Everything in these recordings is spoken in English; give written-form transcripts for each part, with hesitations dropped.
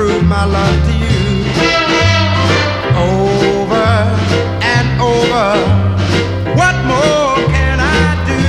prove my love to you. Over and over, what more can I do?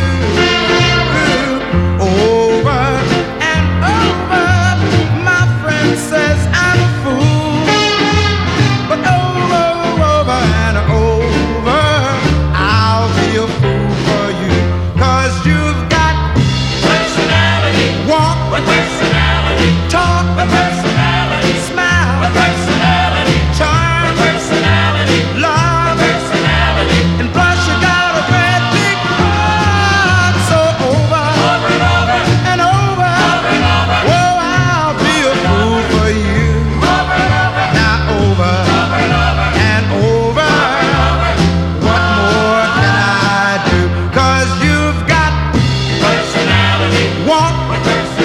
Over and over, my friend says I'm a fool. But over and over, I'll be a fool for you. 'Cause you've got personality, walk with personality, talk with personality, smile with personality, charm with personality, love personality, and plus you got a great big heart. So over over and over, and over, over and over, oh, I'll be a fool for you. over and over, Now over and over, and over, what more can I do? 'Cause you've got personality, walk with personality.